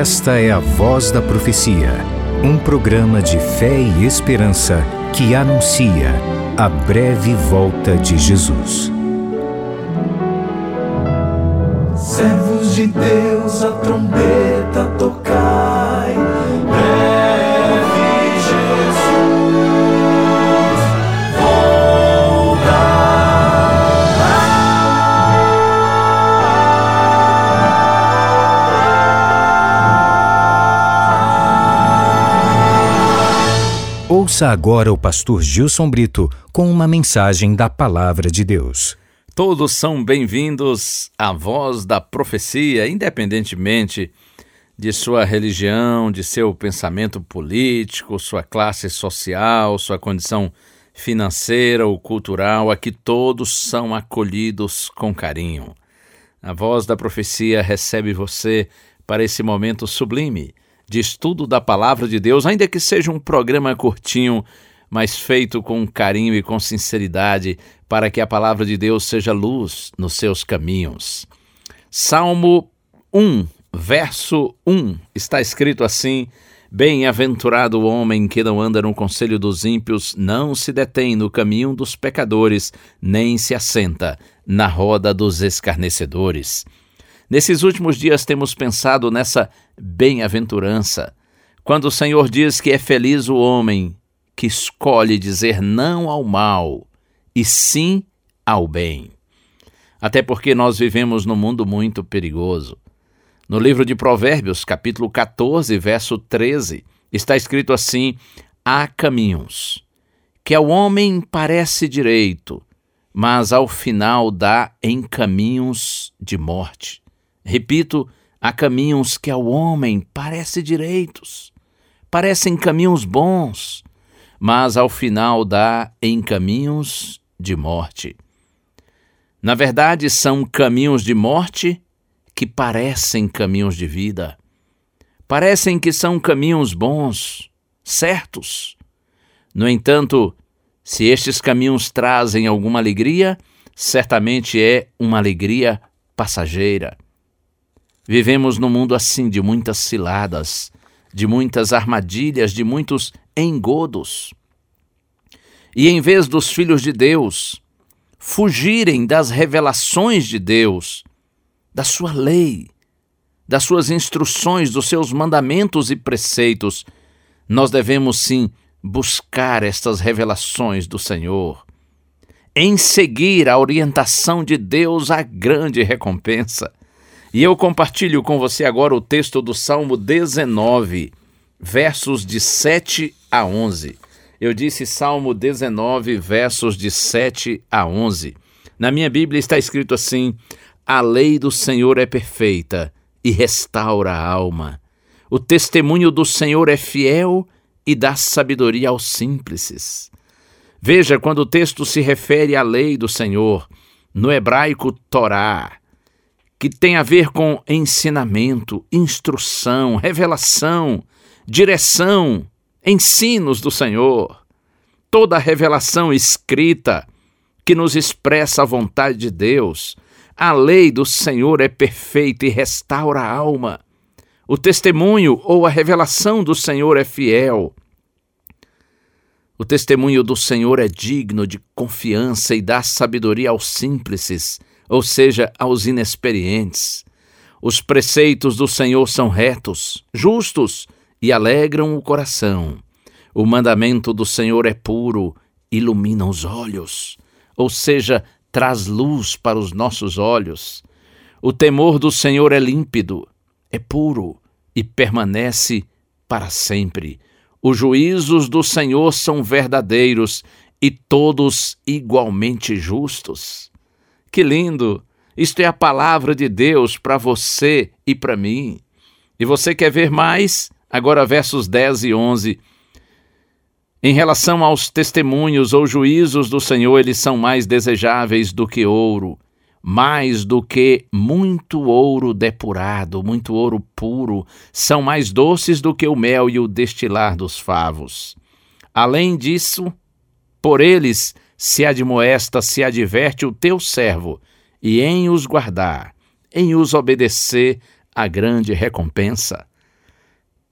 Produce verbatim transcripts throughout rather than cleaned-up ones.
Esta é a Voz da Profecia, um programa de fé e esperança que anuncia a breve volta de Jesus. Servos de Deus, a trombeta tocai, breve Jesus Ouça agora o pastor Gilson Brito com uma mensagem da Palavra de Deus. Todos são bem-vindos à Voz da Profecia, independentemente de sua religião, de seu pensamento político, sua classe social, sua condição financeira ou cultural. Aqui todos são acolhidos com carinho. A Voz da Profecia recebe você para esse momento sublime de estudo da Palavra de Deus, ainda que seja um programa curtinho, mas feito com carinho e com sinceridade, para que a Palavra de Deus seja luz nos seus caminhos. Salmo um, verso um, está escrito assim: Bem-aventurado o homem que não anda no conselho dos ímpios, não se detém no caminho dos pecadores, nem se assenta na roda dos escarnecedores. Nesses últimos dias temos pensado nessa bem-aventurança, quando o Senhor diz que é feliz o homem que escolhe dizer não ao mal e sim ao bem. Até porque nós vivemos num mundo muito perigoso. No livro de Provérbios, capítulo catorze, verso treze, está escrito assim: há caminhos que ao homem parece direito, mas ao final dá em caminhos de morte. Repito, há caminhos que ao homem parecem direitos, parecem caminhos bons, mas ao final dá em caminhos de morte. Na verdade, são caminhos de morte que parecem caminhos de vida. Parecem que são caminhos bons, certos. No entanto, se estes caminhos trazem alguma alegria, certamente é uma alegria passageira. Vivemos num mundo assim, de muitas ciladas, de muitas armadilhas, de muitos engodos. E em vez dos filhos de Deus fugirem das revelações de Deus, da sua lei, das suas instruções, dos seus mandamentos e preceitos, nós devemos sim buscar estas revelações do Senhor. Em seguir a orientação de Deus, a grande recompensa. E eu compartilho com você agora o texto do Salmo dezenove, versos de sete a onze. Eu disse Salmo dezenove, versos de sete a onze. Na minha Bíblia está escrito assim: a lei do Senhor é perfeita e restaura a alma. O testemunho do Senhor é fiel e dá sabedoria aos simples. Veja, quando o texto se refere à lei do Senhor, no hebraico Torá, que tem a ver com ensinamento, instrução, revelação, direção, ensinos do Senhor. Toda a revelação escrita que nos expressa a vontade de Deus. A lei do Senhor é perfeita e restaura a alma. O testemunho ou a revelação do Senhor é fiel. O testemunho do Senhor é digno de confiança e dá sabedoria aos simples, ou seja, aos inexperientes. Os preceitos do Senhor são retos, justos e alegram o coração. O mandamento do Senhor é puro, ilumina os olhos, ou seja, traz luz para os nossos olhos. O temor do Senhor é límpido, é puro e permanece para sempre. Os juízos do Senhor são verdadeiros e todos igualmente justos. Que lindo! Isto é a palavra de Deus para você e para mim. E você quer ver mais? Agora versos dez e onze. Em relação aos testemunhos ou juízos do Senhor, eles são mais desejáveis do que ouro, mais do que muito ouro depurado, muito ouro puro, são mais doces do que o mel e o destilar dos favos. Além disso, por eles se admoesta, se adverte o teu servo, e em os guardar, em os obedecer, a grande recompensa.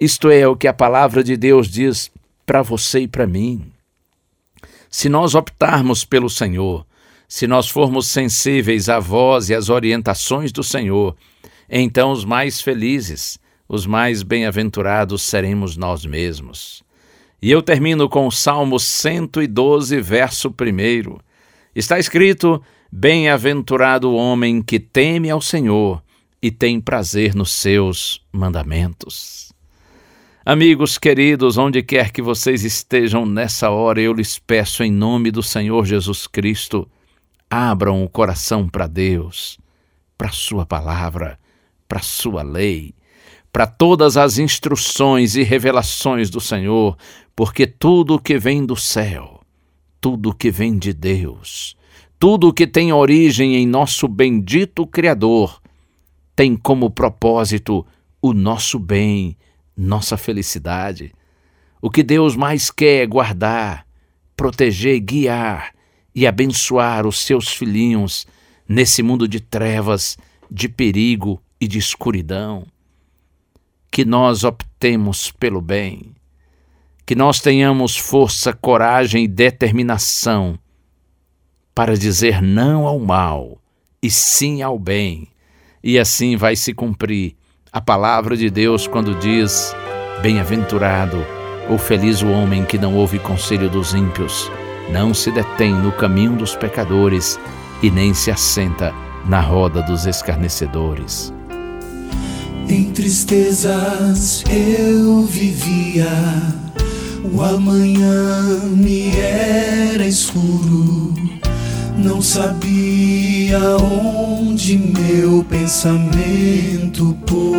Isto é o que a palavra de Deus diz para você e para mim. Se nós optarmos pelo Senhor, se nós formos sensíveis à voz e às orientações do Senhor, então os mais felizes, os mais bem-aventurados seremos nós mesmos. E eu termino com o Salmo cento e doze, verso primeiro. Está escrito: bem-aventurado o homem que teme ao Senhor e tem prazer nos seus mandamentos. Amigos queridos, onde quer que vocês estejam nessa hora, eu lhes peço em nome do Senhor Jesus Cristo, abram o coração para Deus, para a sua palavra, para a sua lei, para todas as instruções e revelações do Senhor, porque tudo que vem do céu, tudo que vem de Deus, tudo que tem origem em nosso bendito Criador, tem como propósito o nosso bem, nossa felicidade. O que Deus mais quer é guardar, proteger, guiar e abençoar os seus filhinhos nesse mundo de trevas, de perigo e de escuridão. Que nós optemos pelo bem, que nós tenhamos força, coragem e determinação para dizer não ao mal e sim ao bem, e assim vai se cumprir a palavra de Deus quando diz: bem-aventurado ou feliz o homem que não ouve conselho dos ímpios, não se detém no caminho dos pecadores e nem se assenta na roda dos escarnecedores. Em tristezas eu vivia, o amanhã me era escuro, não sabia onde meu pensamento pôr,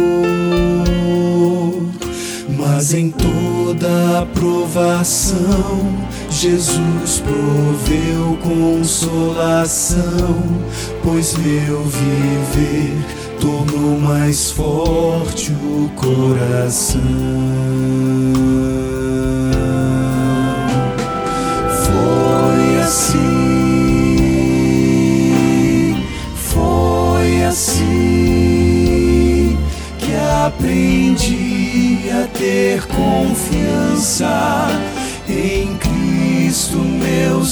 mas em toda a provação Jesus proveu consolação, pois meu viver tornou mais forte o coração. Foi assim, foi assim que aprendi a ter confiança em Cristo meu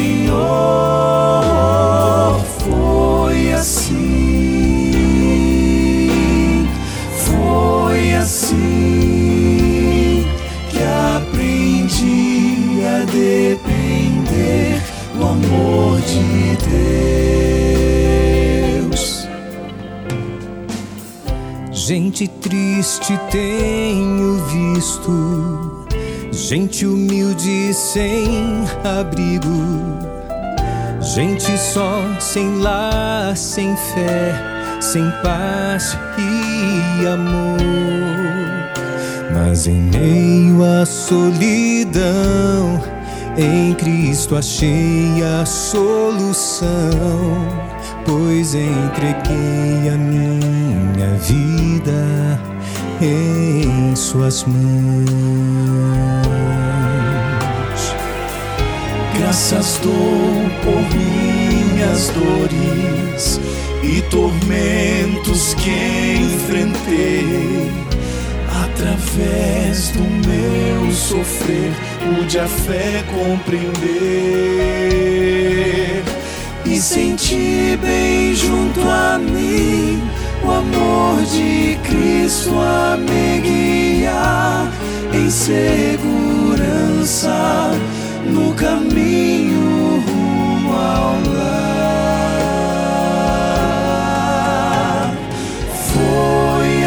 Senhor. Foi assim, foi assim que aprendi a depender do amor de Deus. Gente triste tenho visto, gente humilde sem abrigo, gente só, sem lar, sem fé, sem paz e amor. Mas em meio à solidão, em Cristo achei a solução, pois entreguei a minha vida em suas mãos. Graças dou por minhas dores e tormentos que enfrentei. Através do meu sofrer, pude a fé compreender e sentir bem junto a mim o amor de Cristo a me guiar em segurança no caminho rumo ao lar. Foi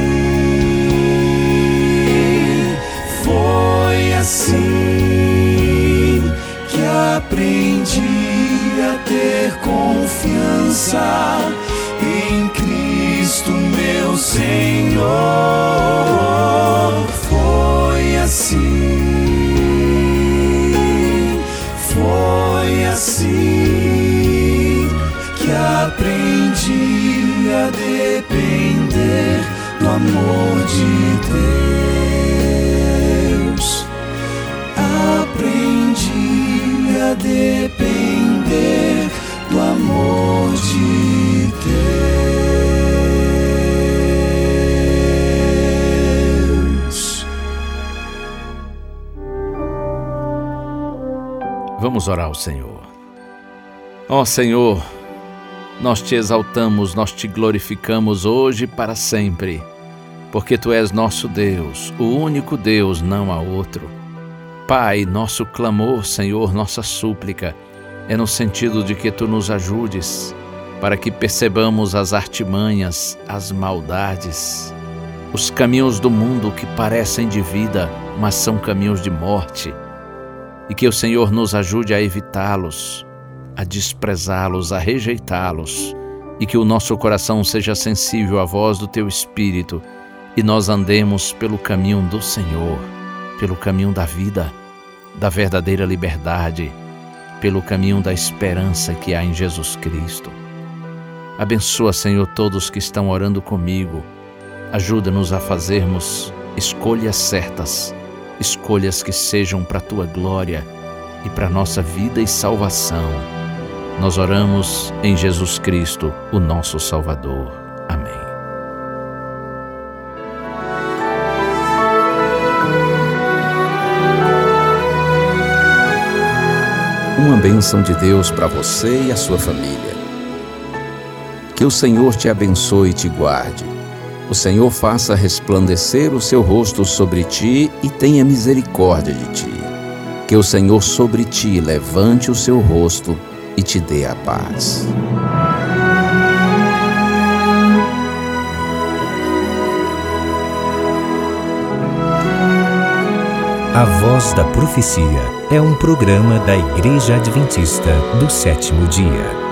assim, foi assim que aprendi a ter confiança em Cristo meu Senhor. Foi assim, foi assim que aprendi a depender do amor de Deus. Aprendi a depender do amor de Deus. Vamos orar ao Senhor. Ó Senhor, nós te exaltamos, nós te glorificamos hoje e para sempre, porque Tu és nosso Deus, o único Deus, não há outro. Pai, nosso clamor, Senhor, nossa súplica, é no sentido de que Tu nos ajudes, para que percebamos as artimanhas, as maldades, os caminhos do mundo que parecem de vida, mas são caminhos de morte, e que o Senhor nos ajude a evitá-los, a desprezá-los, a rejeitá-los, e que o nosso coração seja sensível à voz do Teu Espírito e nós andemos pelo caminho do Senhor, pelo caminho da vida, da verdadeira liberdade, pelo caminho da esperança que há em Jesus Cristo. Abençoa, Senhor, todos que estão orando comigo. Ajuda-nos a fazermos escolhas certas, escolhas que sejam para a Tua glória e para a nossa vida e salvação. Nós oramos em Jesus Cristo, o nosso Salvador. Amém. Uma bênção de Deus para você e a sua família. Que o Senhor te abençoe e te guarde. O Senhor faça resplandecer o seu rosto sobre ti e tenha misericórdia de ti. Que o Senhor sobre ti levante o seu rosto e te dê a paz. A Voz da Profecia é um programa da Igreja Adventista do Sétimo Dia.